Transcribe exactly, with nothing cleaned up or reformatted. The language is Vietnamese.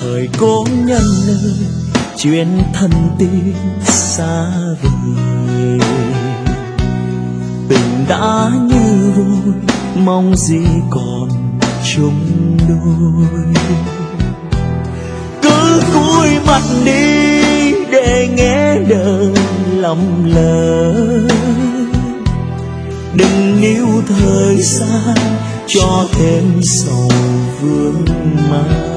thời cố nhân ơi, chuyện thân tình xa vời. Tình đã như vôi, mong gì còn chung đôi. Cứ cúi mặt đi để nghe đời lầm lỡ, đừng níu thời gian cho thêm sầu vương mang.